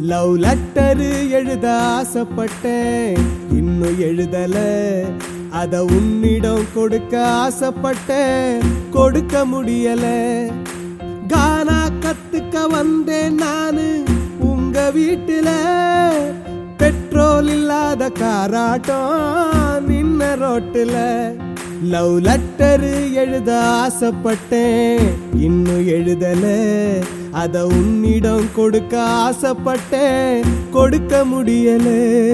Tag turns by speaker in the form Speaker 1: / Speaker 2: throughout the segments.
Speaker 1: Love letter எழுத ஆசைப்பட்டேன், இன்னும் எழுதல. அத உன்னிடம் கொடுக்க ஆசைப்பட்டேன், கொடுக்க முடியல. கானா கத்துக்க வந்தேன் நானு உங்க வீட்டுல. பெட்ரோல் இல்லாத காராட்டம் நின்ன ரோட்டுல. லவ் லெட்டரு எழுத ஆசைப்பட்டேன், இன்னும் எழுதல. அத உன்னிடம் கொடுக்க ஆசைப்பட்டேன், கொடுக்க முடியல.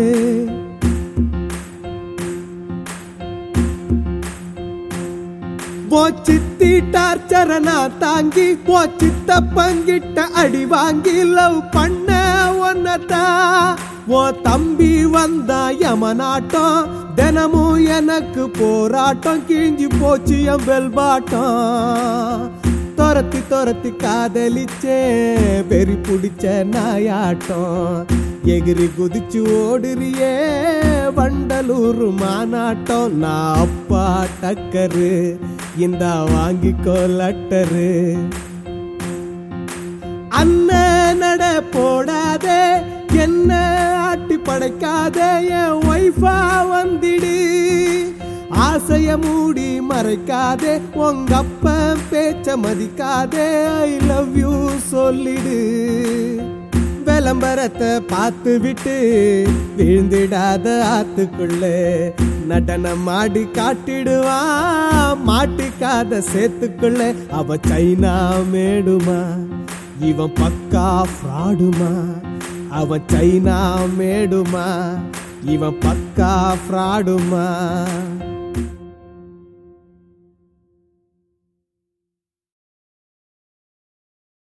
Speaker 1: சித்தி டார்ச்சர நான் தாங்கி சித்தப்பங்கிட்ட அடி வாங்கி லவ் பண்ண ஒன்னதா. ஓ தம்பி வந்தா யமனாட்டம், தினமும் எனக்கு போராட்டம். கிழிஞ்சி போச்சு என் வெல்பாட்டம். துரத்தி துரத்தி காதலிச்சே பெரி பிடிச்ச நாயாட்டம். எகிரி குதிச்சு ஓடுறியே வண்டலூர் மாநாட்டம். நான் அப்பா டக்கரு, இந்த வாங்கிக்கோ லெட்டரு. அண்ணன் நட போடாதே, என்ன ஆட்டி படைக்காதே. என் ஒய்ஃபா வந்திடு, ஆசைய மூடி மறைக்காதே. உங்க அப்ப பேச்ச மதிக்காதே, ஐ லவ் யூ சொல்லிடு. விளம்பரத்தை பார்த்து விட்டு விழுந்திடாத ஆத்துக்குள்ள. நடனம் ஆடி காட்டிடுவான் மாட்டிக்காத சேத்துக்குள்ள. அவ சைனா மேடுமா, இவன் பக்கா ஃப்ராடுமா. அவன் சைனா மேடுமா, இவன் பக்கா ஃப்ராடுமா.